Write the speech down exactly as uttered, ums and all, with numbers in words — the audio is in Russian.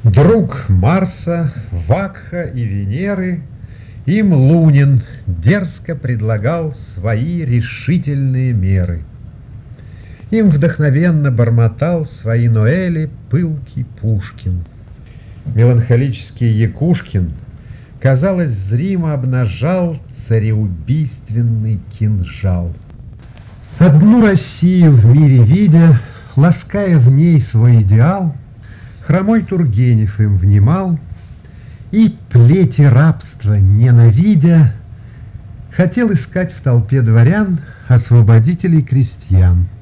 Друг Марса, Вакха и Венеры, им Лунин дерзко предлагал свои решительные меры. Им вдохновенно бормотал свои Ноэли пылкий Пушкин. Меланхолический Якушкин, казалось, зримо обнажал цареубийственный кинжал. Одну Россию в мире видя, лаская в ней свой идеал, хромой Тургенев им внимал и, плети рабства ненавидя, хотел искать в толпе дворян освободителей крестьян.